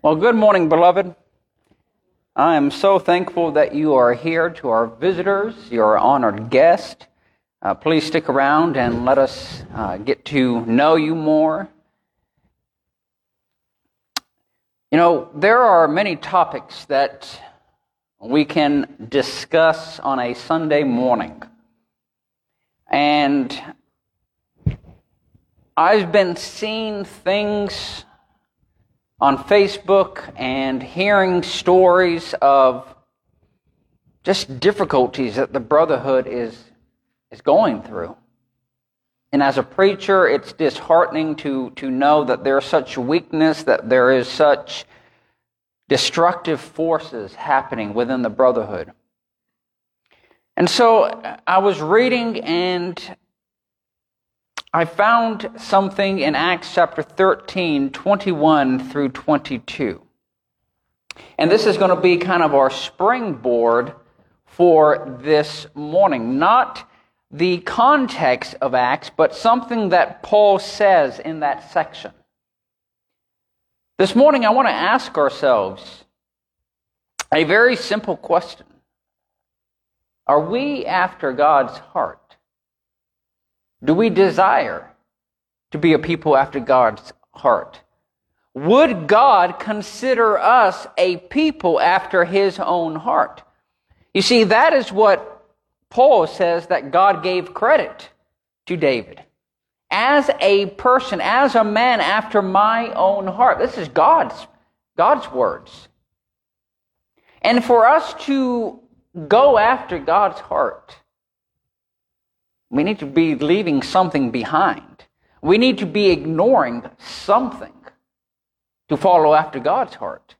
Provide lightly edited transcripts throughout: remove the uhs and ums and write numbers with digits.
Well, good morning, beloved. I am so thankful that you are here. To our visitors, your honored guest, please stick around and let us get to know you more. You know, there are many topics that we can discuss on a Sunday morning. And I've been seeing things on Facebook and hearing stories of just difficulties that the brotherhood is going through. And as a preacher, it's disheartening to know that there's such weakness, that there is such destructive forces happening within the brotherhood. And so I was reading and I found something in Acts chapter 13, 21 through 22. And this is going to be kind of our springboard for this morning. Not the context of Acts, but something that Paul says in that section. This morning I want to ask ourselves a very simple question. Are we after God's heart? Do we desire to be a people after God's heart? Would God consider us a people after His own heart? You see, that is what Paul says, that God gave credit to David. As a person, as a man after my own heart. This is God's words. And for us to go after God's heart, we need to be leaving something behind. We need to be ignoring something to follow after God's heart.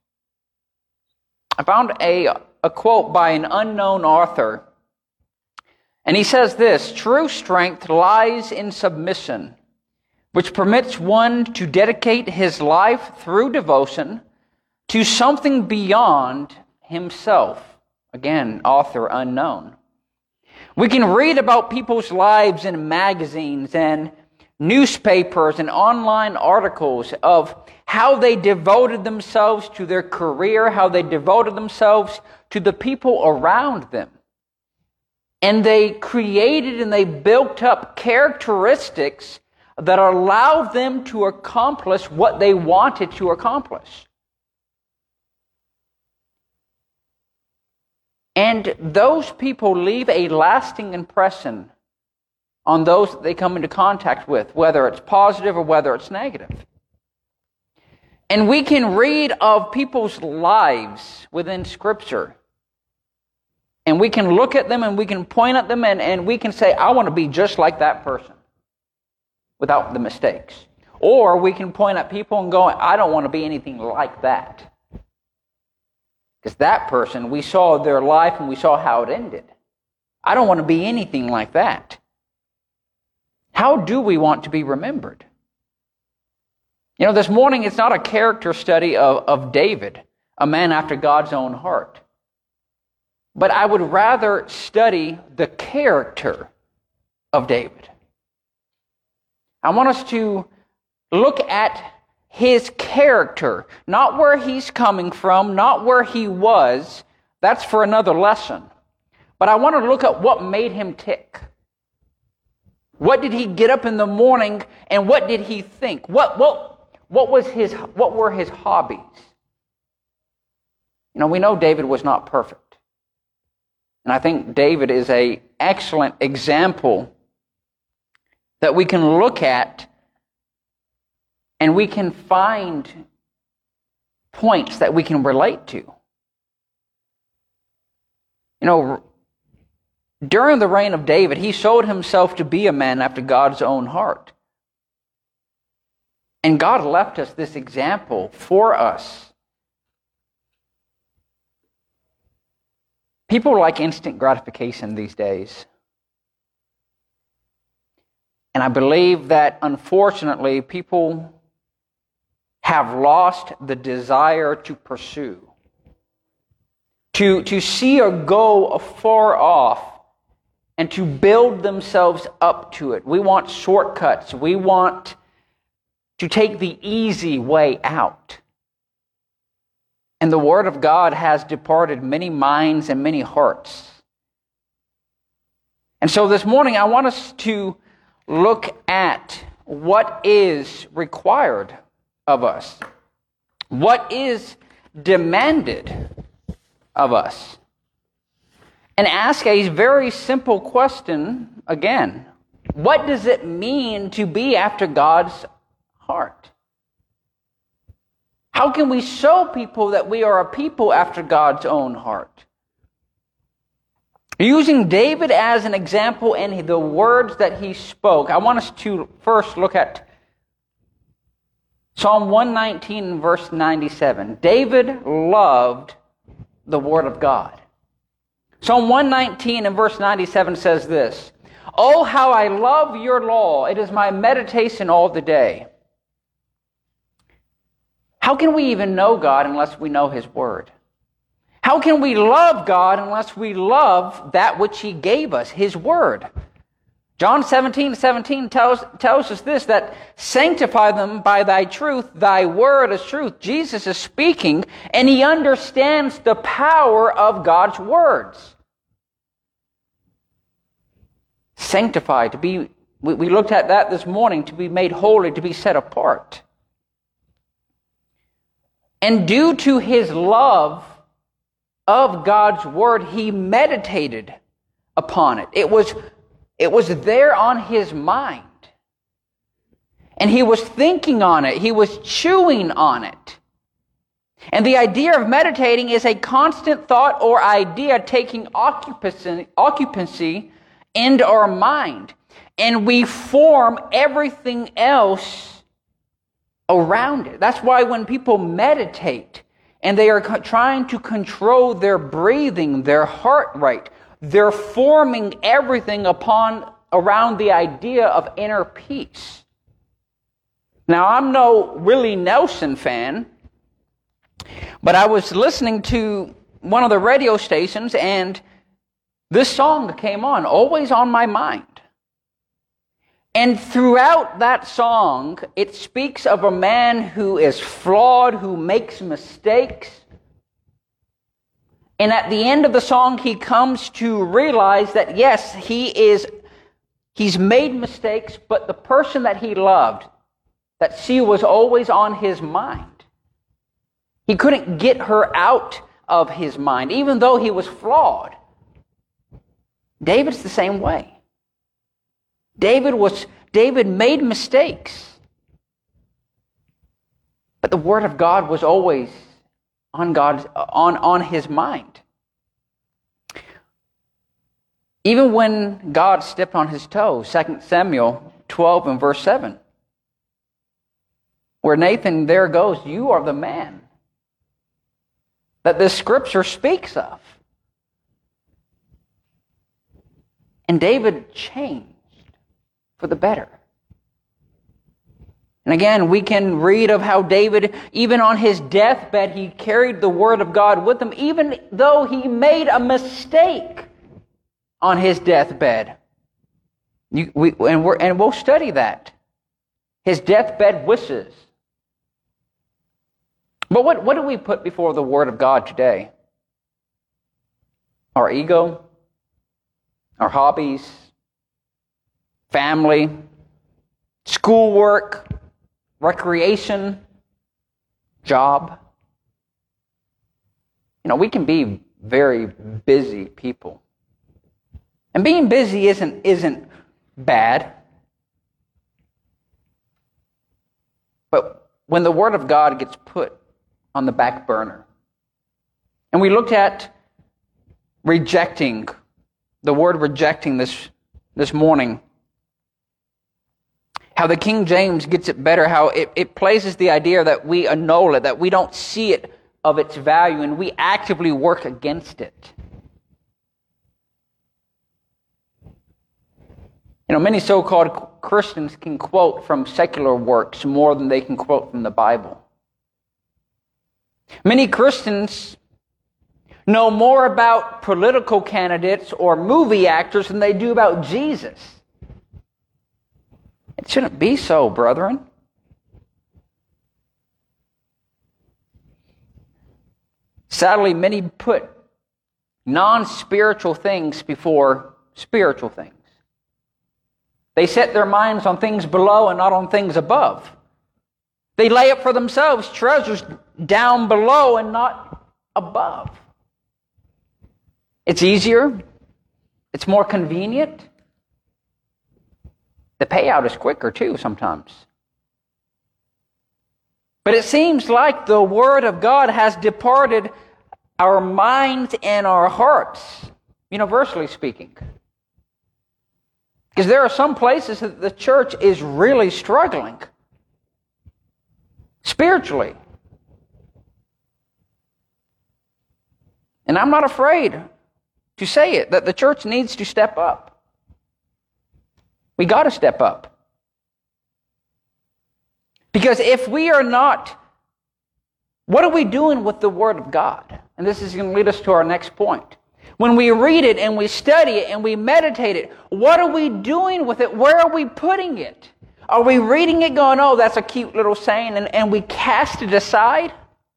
I found a quote by an unknown author, and he says this: "True strength lies in submission, which permits one to dedicate his life through devotion to something beyond himself." Again, author unknown. We can read about people's lives in magazines and newspapers and online articles of how they devoted themselves to their career, how they devoted themselves to the people around them. And they created and they built up characteristics that allowed them to accomplish what they wanted to accomplish. And those people leave a lasting impression on those that they come into contact with, whether it's positive or whether it's negative. And we can read of people's lives within Scripture. And we can look at them and we can point at them and we can say, I want to be just like that person, without the mistakes. Or we can point at people and go, I don't want to be anything like that. Because that person, we saw their life and we saw how it ended. I don't want to be anything like that. How do we want to be remembered? You know, this morning it's not a character study of David, a man after God's own heart. But I would rather study the character of David. I want us to look at his character, not where he's coming from, not where he was. That's for another lesson. But I want to look at what made him tick. What did he get up in the morning and what did he think? What were his hobbies? You know, we know David was not perfect. And I think David is an excellent example that we can look at and we can find points that we can relate to. You know, during the reign of David, he showed himself to be a man after God's own heart. And God left us this example for us. People like instant gratification these days. And I believe that, unfortunately, people have lost the desire to pursue, to see a goal afar off and to build themselves up to it. We want shortcuts. We want to take the easy way out. And the Word of God has departed many minds and many hearts. And so this morning I want us to look at what is required of us. What is demanded of us? And ask a very simple question again. What does it mean to be after God's heart? How can we show people that we are a people after God's own heart? Using David as an example and the words that he spoke, I want us to first look at Psalm 119, verse 97. David loved the Word of God. Psalm 119 and verse 97 says this, "Oh, how I love your law. It is my meditation all the day." How can we even know God unless we know His Word? How can we love God unless we love that which He gave us, His Word? John 17:17 tells us this, that sanctify them by thy truth, thy word is truth. Jesus is speaking, and He understands the power of God's words. Sanctify, we looked at that this morning, to be made holy, to be set apart. And due to His love of God's Word, He meditated upon it. It was there on His mind. And He was thinking on it. He was chewing on it. And the idea of meditating is a constant thought or idea taking occupancy into our mind. And we form everything else around it. That's why when people meditate and they are trying to control their breathing, their heart rate, they're forming everything around the idea of inner peace. Now, I'm no Willie Nelson fan, but I was listening to one of the radio stations and this song came on, Always on My Mind. And throughout that song, it speaks of a man who is flawed, who makes mistakes. And at the end of the song, he comes to realize that yes, he's made mistakes, but the person that he loved, that she was always on his mind. He couldn't get her out of his mind, even though he was flawed. David's the same way. David made mistakes. But the Word of God was always on his mind. Even when God stepped on his toes, 2 Samuel 12 and verse 7, where Nathan there goes, "You are the man that this scripture speaks of." And David changed for the better. And again, we can read of how David, even on his deathbed, he carried the Word of God with him, even though he made a mistake on his deathbed. And we'll study that. His deathbed wishes. But what do we put before the Word of God today? Our ego? Our hobbies? Family? Schoolwork? Recreation? Job? We can be very busy people. And being busy isn't bad. But when the Word of God gets put on the back burner, and we looked at rejecting, the word rejecting this morning, how the King James gets it better, how it places the idea that we annul it, that we don't see it of its value, and we actively work against it. Many so-called Christians can quote from secular works more than they can quote from the Bible. Many Christians know more about political candidates or movie actors than they do about Jesus. It shouldn't be so, brethren. Sadly, many put non-spiritual things before spiritual things. They set their minds on things below and not on things above. They lay up for themselves treasures down below and not above. It's easier. It's more convenient. The payout is quicker too sometimes. But it seems like the Word of God has departed our minds and our hearts, universally speaking. Because there are some places that the church is really struggling spiritually. And I'm not afraid to say it, that the church needs to step up. We got to step up. Because if we are not, what are we doing with the Word of God? And this is going to lead us to our next point. When we read it and we study it and we meditate it, what are we doing with it? Where are we putting it? Are we reading it going, oh, that's a cute little saying, and we cast it aside?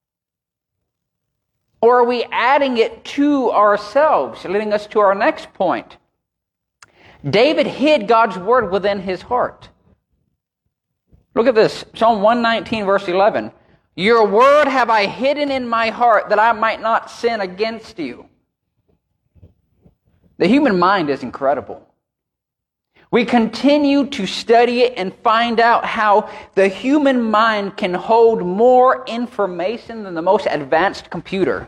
Or are we adding it to ourselves, leading us to our next point? David hid God's Word within his heart. Look at this, Psalm 119, verse 11. Your word have I hidden in my heart that I might not sin against you. The human mind is incredible. We continue to study it and find out how the human mind can hold more information than the most advanced computer.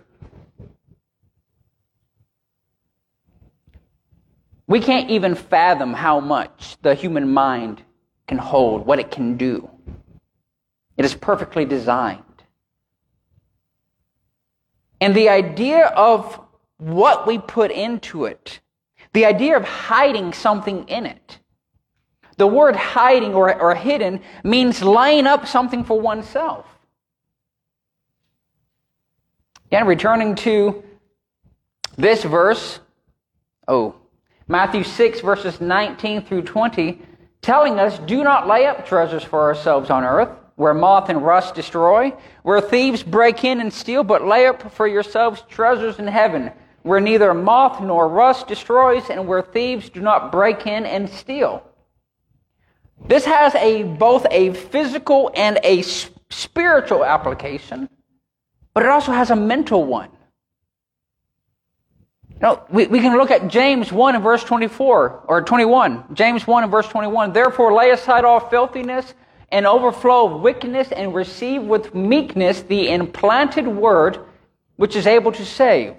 We can't even fathom how much the human mind can hold, what it can do. It is perfectly designed. And the idea of what we put into it, the idea of hiding something in it. The word hiding or hidden means laying up something for oneself. Again, returning to this verse, Matthew 6, verses 19 through 20, telling us, do not lay up treasures for ourselves on earth, where moth and rust destroy, where thieves break in and steal, but lay up for yourselves treasures in heaven, where neither moth nor rust destroys, and where thieves do not break in and steal. This has both a physical and a spiritual application, but it also has a mental one. We can look at James 1 and verse 24, or 21. James 1 and verse 21. Therefore lay aside all filthiness and overflow of wickedness, and receive with meekness the implanted word, which is able to save.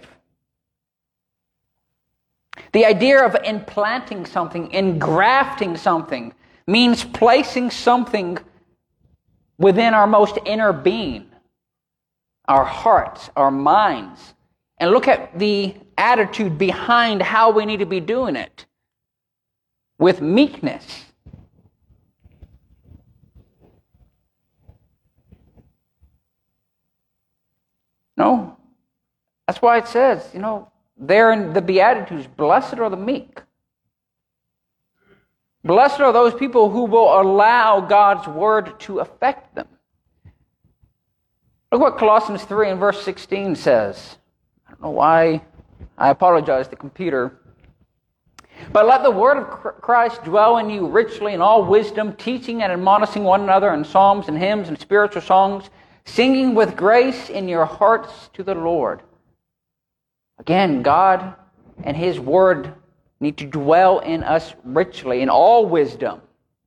The idea of implanting something, engrafting something, means placing something within our most inner being, our hearts, our minds. And look at the attitude behind how we need to be doing it. With meekness. No. That's why it says, there in the Beatitudes, blessed are the meek. Blessed are those people who will allow God's word to affect them. Look what Colossians 3 and verse 16 says. I don't know why. I apologize, the computer. But let the word of Christ dwell in you richly in all wisdom, teaching and admonishing one another in psalms and hymns and spiritual songs, singing with grace in your hearts to the Lord. Again, God and His word need to dwell in us richly in all wisdom.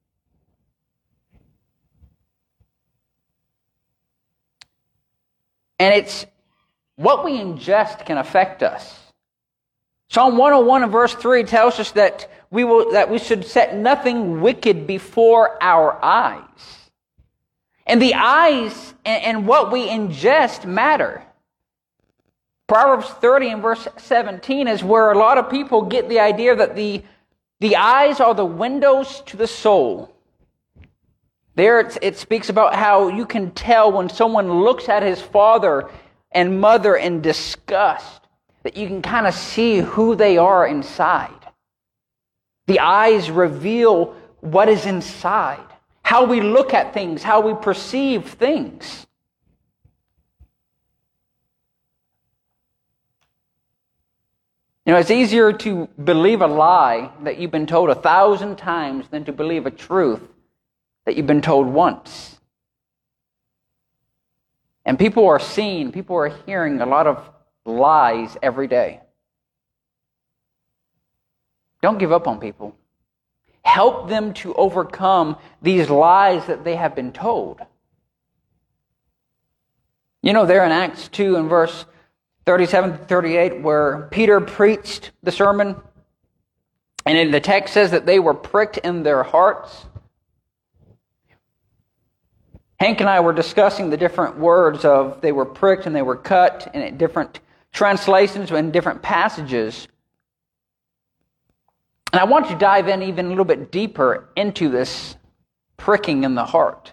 And it's what we ingest can affect us. Psalm 101 and verse 3 tells us that we should set nothing wicked before our eyes. And the eyes and what we ingest matter. Proverbs 30 and verse 17 is where a lot of people get the idea that the eyes are the windows to the soul. There it speaks about how you can tell when someone looks at his father and mother in disgust, that you can kind of see who they are inside. The eyes reveal what is inside, how we look at things, how we perceive things. You know, it's easier to believe a lie that you've been told 1,000 times than to believe a truth that you've been told once. And people are hearing a lot of lies every day. Don't give up on people. Help them to overcome these lies that they have been told. You know, there in Acts 2 and verse 37 to 38, where Peter preached the sermon, and in the text says that they were pricked in their hearts. Hank and I were discussing the different words of they were pricked and they were cut in different translations and different passages. And I want to dive in even a little bit deeper into this pricking in the heart.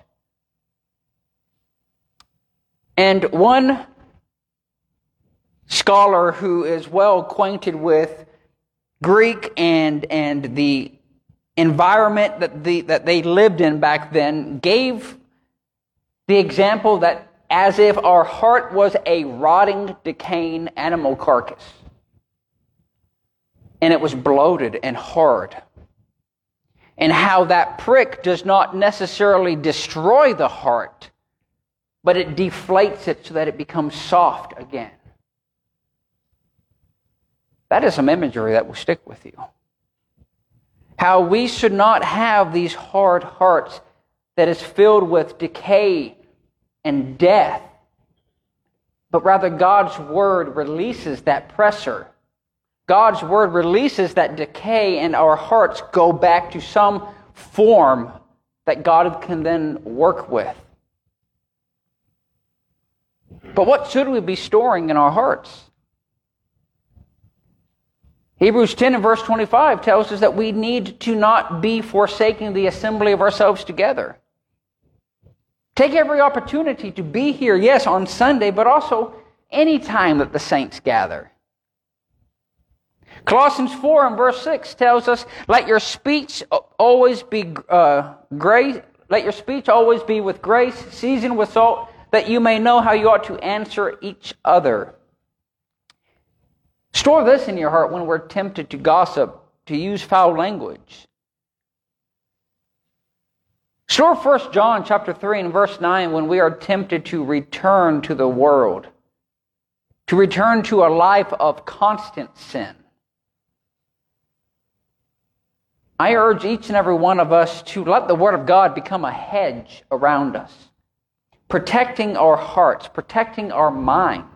And one scholar who is well acquainted with Greek and the environment that they lived in back then gave the example that as if our heart was a rotting, decaying animal carcass. And it was bloated and hard. And how that prick does not necessarily destroy the heart, but it deflates it so that it becomes soft again. That is some imagery that will stick with you. How we should not have these hard hearts that is filled with decay and death, but rather God's Word releases that pressure. God's Word releases that decay, and our hearts go back to some form that God can then work with. But what should we be storing in our hearts? Hebrews 10 and verse 25 tells us that we need to not be forsaking the assembly of ourselves together. Take every opportunity to be here, yes, on Sunday, but also any time that the saints gather. Colossians 4 and verse 6 tells us, let your speech always be grace. Let your speech always be with grace, seasoned with salt, that you may know how you ought to answer each other. Store this in your heart when we're tempted to gossip, to use foul language. Store 1 John chapter 3 and verse 9 when we are tempted to return to the world, to return to a life of constant sin. I urge each and every one of us to let the Word of God become a hedge around us, protecting our hearts, protecting our minds.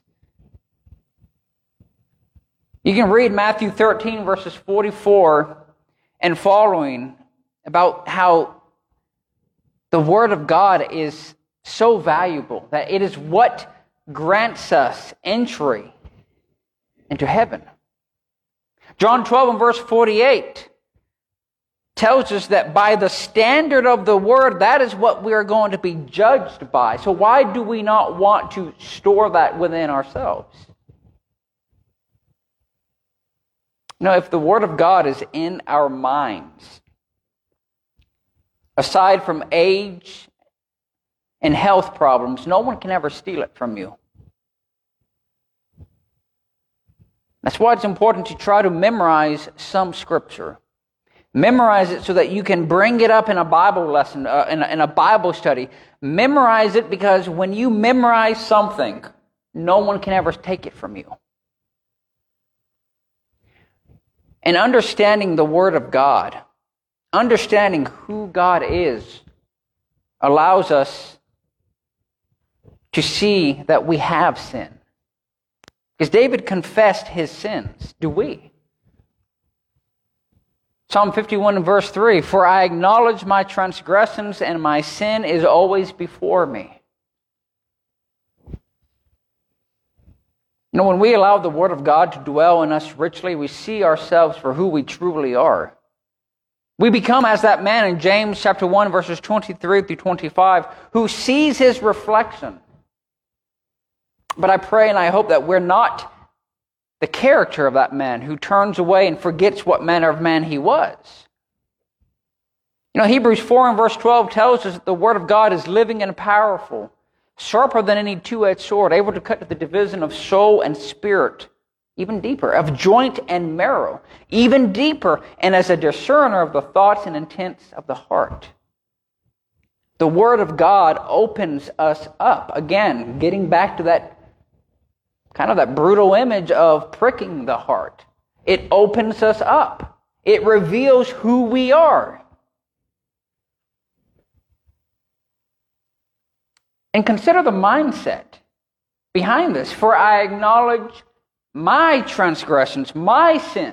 You can read Matthew 13 verses 44 and following about how the Word of God is so valuable that it is what grants us entry into heaven. John 12 and verse 48 tells us that by the standard of the Word, that is what we are going to be judged by. So why do we not want to store that within ourselves? You know, if the Word of God is in our minds, aside from age and health problems, no one can ever steal it from you. That's why it's important to try to memorize some Scripture. Memorize it so that you can bring it up in a Bible lesson, in a Bible study. Memorize it because when you memorize something, no one can ever take it from you. And understanding the Word of God, understanding who God is, allows us to see that we have sin. Because David confessed his sins. Do we? Psalm 51 and verse 3, for I acknowledge my transgressions and my sin is always before me. You know, when we allow the Word of God to dwell in us richly, we see ourselves for who we truly are. We become as that man in James chapter 1 verses 23 through 25 who sees his reflection. But I pray and I hope that we're not the character of that man who turns away and forgets what manner of man he was. You know, Hebrews 4 and verse 12 tells us that the Word of God is living and powerful, sharper than any two-edged sword, able to cut to the division of soul and spirit, even deeper, of joint and marrow, even deeper, and as a discerner of the thoughts and intents of the heart. The Word of God opens us up. Again, getting back to that kind of that brutal image of pricking the heart. It opens us up. It reveals who we are. And consider the mindset behind this. For I acknowledge my transgressions, my sins.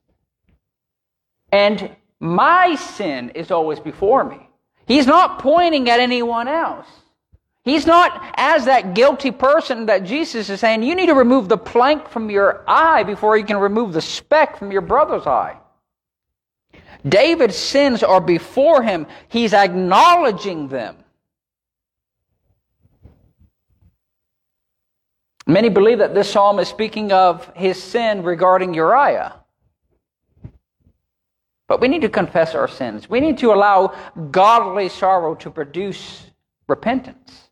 And my sin is always before me. He's not pointing at anyone else. He's not as that guilty person that Jesus is saying, you need to remove the plank from your eye before you can remove the speck from your brother's eye. David's sins are before him. He's acknowledging them. Many believe that this psalm is speaking of his sin regarding Uriah. But we need to confess our sins. We need to allow godly sorrow to produce repentance.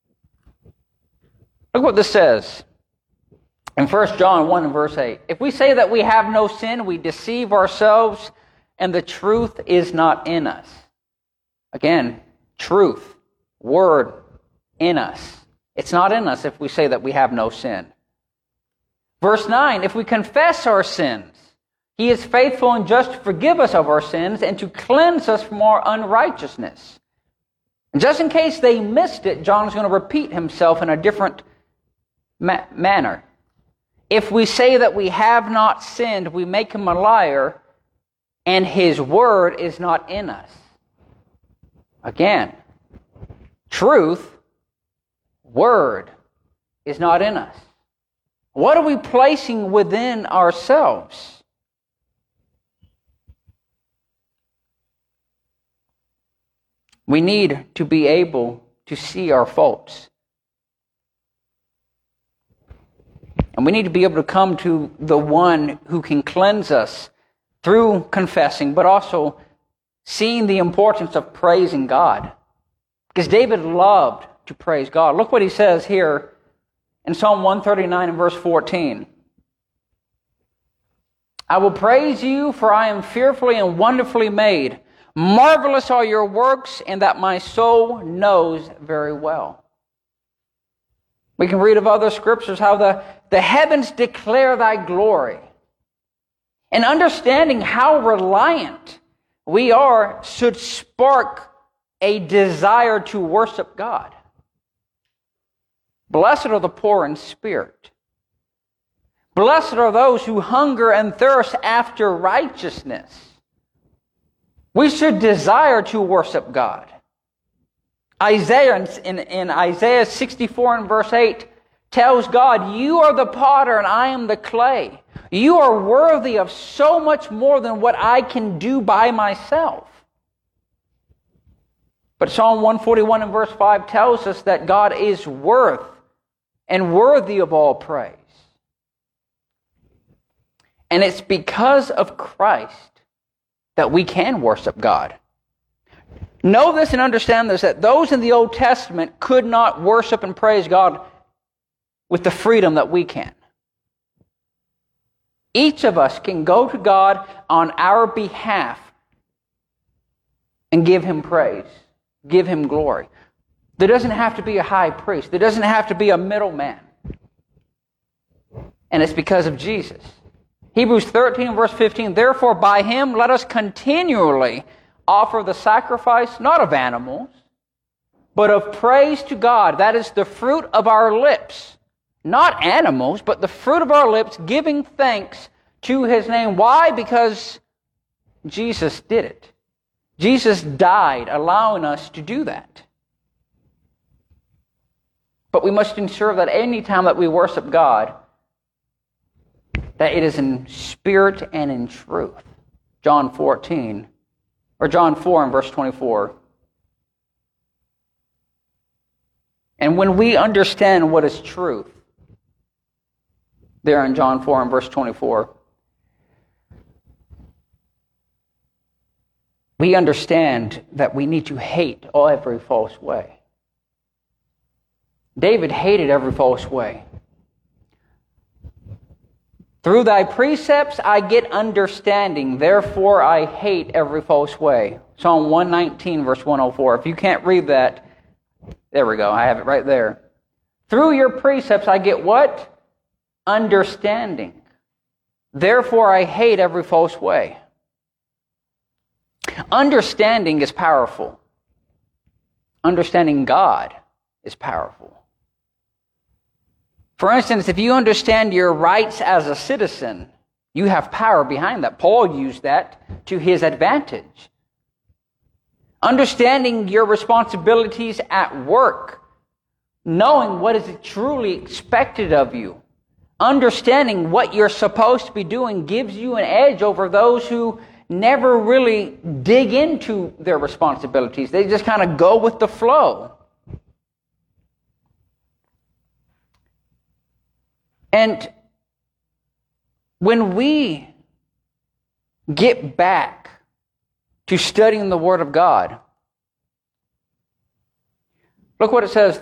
Look what this says in 1 John 1 and verse 8. If we say that we have no sin, we deceive ourselves, and the truth is not in us. Again, truth, word, in us. It's not in us if we say that we have no sin. Verse 9, if we confess our sins, He is faithful and just to forgive us of our sins and to cleanse us from our unrighteousness. And just in case they missed it, John is going to repeat himself in a different manner. If we say that we have not sinned, we make him a liar, and his word is not in us. Again, truth, word is not in us. What are we placing within ourselves? We need to be able to see our faults. And we need to be able to come to the one who can cleanse us through confessing, but also seeing the importance of praising God. Because David loved to praise God. Look what he says here in Psalm 139 and verse 14. I will praise you, for I am fearfully and wonderfully made. Marvelous are your works, and that my soul knows very well. We can read of other scriptures how the heavens declare thy glory. And understanding how reliant we are should spark a desire to worship God. Blessed are the poor in spirit. Blessed are those who hunger and thirst after righteousness. We should desire to worship God. Isaiah in Isaiah 64 and verse 8 tells God, you are the potter and I am the clay. You are worthy of so much more than what I can do by myself. But Psalm 141 and verse 5 tells us that God is worth and worthy of all praise. And it's because of Christ that we can worship God. Know this and understand this, that those in the Old Testament could not worship and praise God with the freedom that we can. Each of us can go to God on our behalf and give Him praise, give Him glory. There doesn't have to be a high priest. There doesn't have to be a middleman. And it's because of Jesus. Hebrews 13 verse 15, therefore by Him let us continually offer the sacrifice, not of animals, but of praise to God. That is the fruit of our lips. Not animals, but the fruit of our lips, giving thanks to His name. Why? Because Jesus did it. Jesus died, allowing us to do that. But we must ensure that any time that we worship God, that it is in spirit and in truth. John 4 and verse 24. And when we understand what is truth, there in John 4 and verse 24, we understand that we need to hate every false way. David hated every false way. Through thy precepts I get understanding, therefore I hate every false way. Psalm 119, verse 104. If you can't read that, there we go, I have it right there. Through your precepts I get what? Understanding. Therefore I hate every false way. Understanding is powerful. Understanding God is powerful. For instance, if you understand your rights as a citizen, you have power behind that. Paul used that to his advantage. Understanding your responsibilities at work, knowing what is truly expected of you, understanding what you're supposed to be doing gives you an edge over those who never really dig into their responsibilities. They just kind of go with the flow. And when we get back to studying the Word of God, look what it says.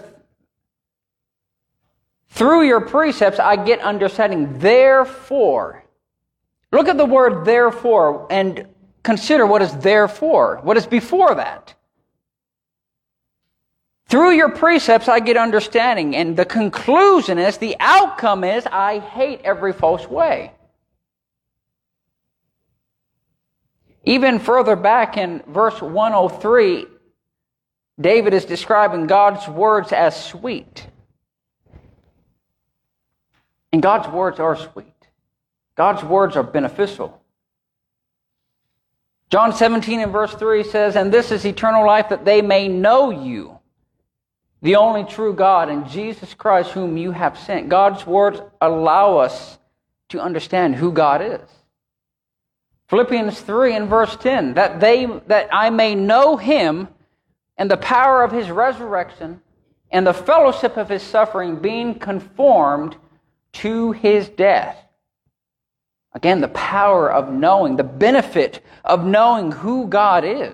Through your precepts I get understanding. Therefore, look at the word therefore and consider what is therefore. What is before that? Through your precepts I get understanding. And the conclusion is, the outcome is, I hate every false way. Even further back in verse 103, David is describing God's words as sweet. And God's words are sweet. God's words are beneficial. John 17 and verse 3 says, and this is eternal life, that they may know you, the only true God, and Jesus Christ whom you have sent. God's words allow us to understand who God is. Philippians 3 and verse 10, that I may know him and the power of his resurrection and the fellowship of his suffering, being conformed to his death. Again, the power of knowing, the benefit of knowing who God is.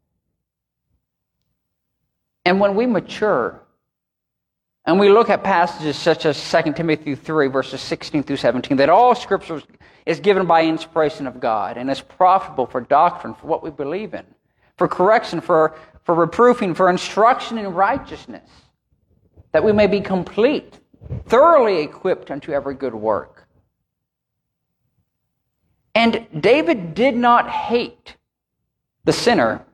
And when we mature, and we look at passages such as 2 Timothy 3, verses 16 through 17, that all Scripture is given by inspiration of God and is profitable for doctrine, for what we believe in, for correction, for reproofing, for instruction in righteousness, that we may be complete, thoroughly equipped unto every good work. And David did not hate the sinner,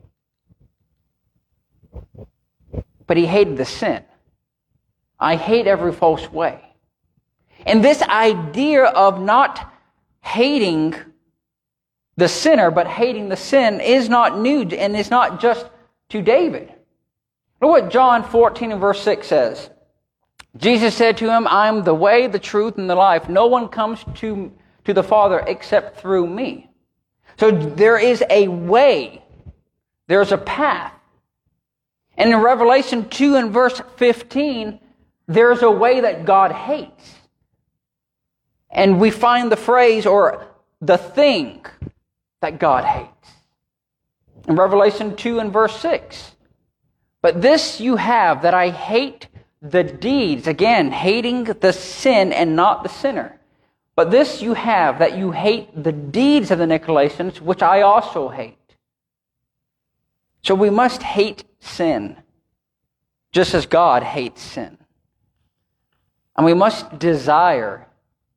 but he hated the sin. I hate every false way. And this idea of not hating the sinner, but hating the sin is not new, and is not just to David. Look what John 14 and verse 6 says. Jesus said to him, I am the way, the truth, and the life. No one comes to the Father except through me. So there is a way. There's a path. And in Revelation 2 and verse 15, there's a way that God hates. And we find the phrase, or the thing that God hates. In Revelation 2 and verse 6. But this you have, that I hate the deeds. Again, hating the sin and not the sinner. But this you have, that you hate the deeds of the Nicolaitans, which I also hate. So we must hate sin, just as God hates sin. And we must desire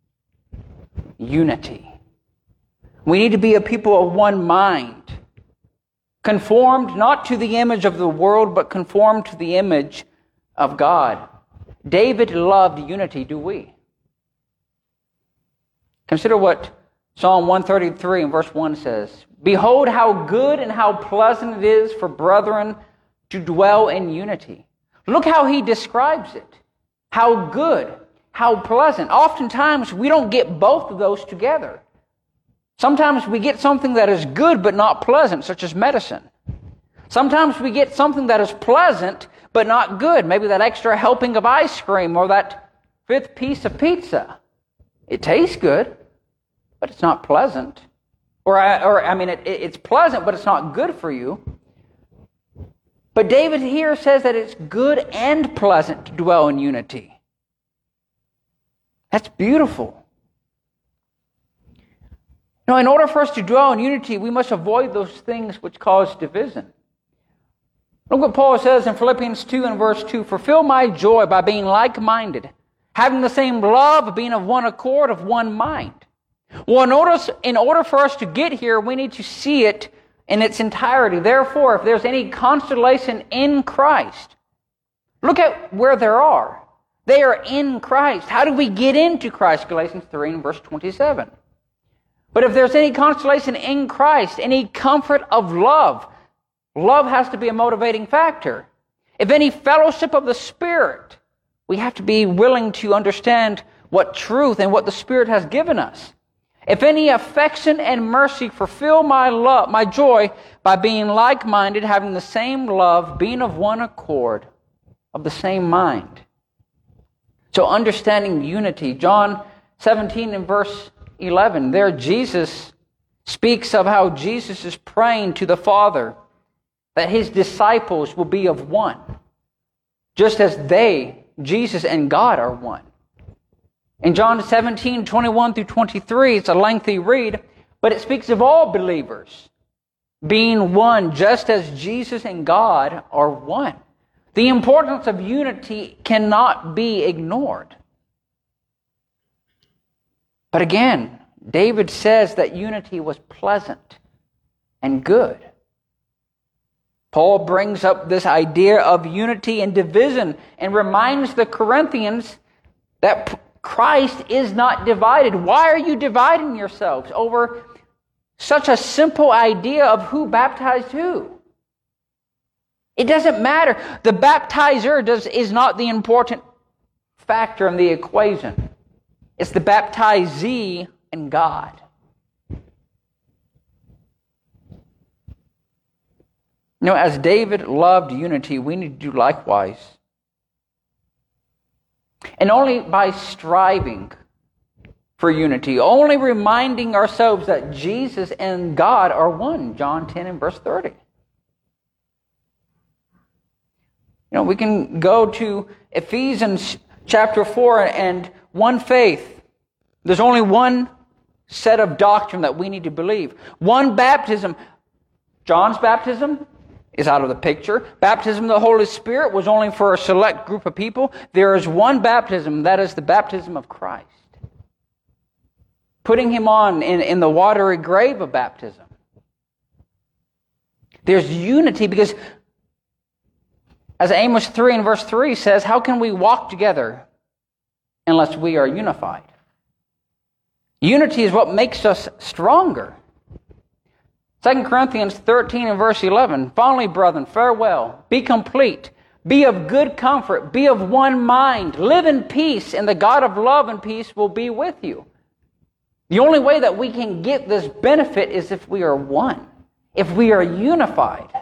unity. We need to be a people of one mind, conformed not to the image of the world, but conformed to the image of God. David loved unity, do we? Consider what Psalm 133 and verse 1 says. Behold how good and how pleasant it is for brethren to dwell in unity. Look how he describes it. How good, how pleasant. Oftentimes we don't get both of those together. Sometimes we get something that is good but not pleasant, such as medicine. Sometimes we get something that is pleasant but not good. Maybe that extra helping of ice cream or that 5th piece of pizza. It tastes good, but it's not pleasant. It's pleasant, but it's not good for you. But David here says that it's good and pleasant to dwell in unity. That's beautiful. Now, in order for us to dwell in unity, we must avoid those things which cause division. Look what Paul says in Philippians 2 and verse 2. Fulfill my joy by being like-minded, having the same love, being of one accord, of one mind. Well, in order for us to get here, we need to see it in its entirety. Therefore, if there's any consolation in Christ, look at where there are. They are in Christ. How do we get into Christ? Galatians 3 and verse 27. But if there's any consolation in Christ, any comfort of love, love has to be a motivating factor. If any fellowship of the Spirit, we have to be willing to understand what truth and what the Spirit has given us. If any affection and mercy, fulfill my joy by being like-minded, having the same love, being of one accord, of the same mind. So understanding unity, John 17 and verse 11, there Jesus speaks of how Jesus is praying to the Father that his disciples will be of one, just as they, Jesus and God, are one. In John 17, 21 through 23, it's a lengthy read, but it speaks of all believers being one, just as Jesus and God are one. The importance of unity cannot be ignored. But again, David says that unity was pleasant and good. Paul brings up this idea of unity and division and reminds the Corinthians that Christ is not divided. Why are you dividing yourselves over such a simple idea of who baptized who? It doesn't matter. The baptizer is not the important factor in the equation. It's the baptizee and God. As David loved unity, we need to do likewise. And only by striving for unity, only reminding ourselves that Jesus and God are one, John 10 and verse 30. We can go to Ephesians chapter 4 and one faith. There's only one set of doctrine that we need to believe. One baptism. John's baptism is out of the picture. Baptism of the Holy Spirit was only for a select group of people. There is one baptism, that is the baptism of Christ. Putting him on in the watery grave of baptism. There's unity because, as Amos 3 and verse 3 says, how can we walk together unless we are unified? Unity is what makes us stronger. 2 Corinthians 13 and verse 11, finally, brethren, farewell, be complete, be of good comfort, be of one mind, live in peace, and the God of love and peace will be with you. The only way that we can get this benefit is if we are one, if we are unified.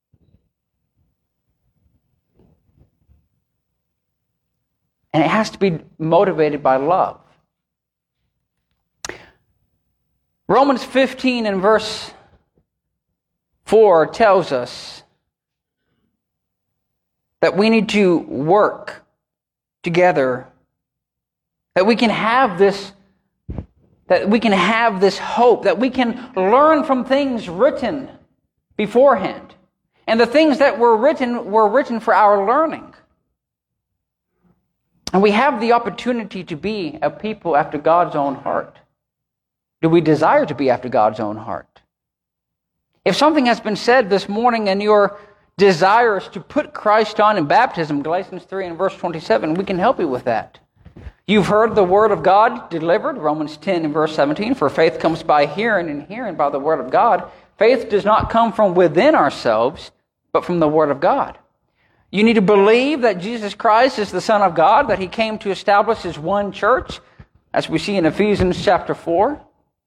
And it has to be motivated by love. Romans 15 and verse 4 tells us that we need to work together, that we can have this hope, that we can learn from things written beforehand. And the things that were written for our learning. And we have the opportunity to be a people after God's own heart. Do we desire to be after God's own heart? If something has been said this morning and your desire is to put Christ on in baptism, Galatians 3 and verse 27, we can help you with that. You've heard the word of God delivered, Romans 10 and verse 17, for faith comes by hearing and hearing by the word of God. Faith does not come from within ourselves, but from the word of God. You need to believe that Jesus Christ is the Son of God, that he came to establish his one church, as we see in Ephesians chapter 4.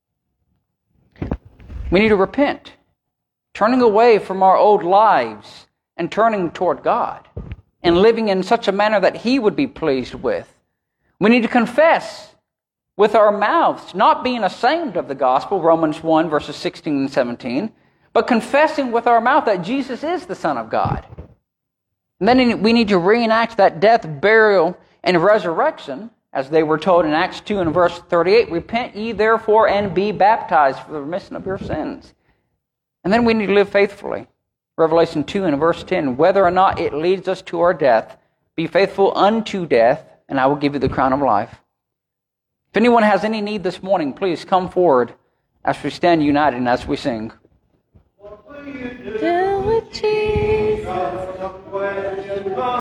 We need to repent, turning away from our old lives and turning toward God and living in such a manner that he would be pleased with. We need to confess with our mouths, not being ashamed of the gospel, Romans 1 verses 16 and 17, but confessing with our mouth that Jesus is the Son of God. And then we need to reenact that death, burial, and resurrection as they were told in Acts 2 and verse 38, repent ye therefore and be baptized for the remission of your sins. And then we need to live faithfully. Revelation 2 and verse 10, whether or not it leads us to our death, be faithful unto death, and I will give you the crown of life. If anyone has any need this morning, please come forward as we stand united and as we sing. What will you do with Jesus?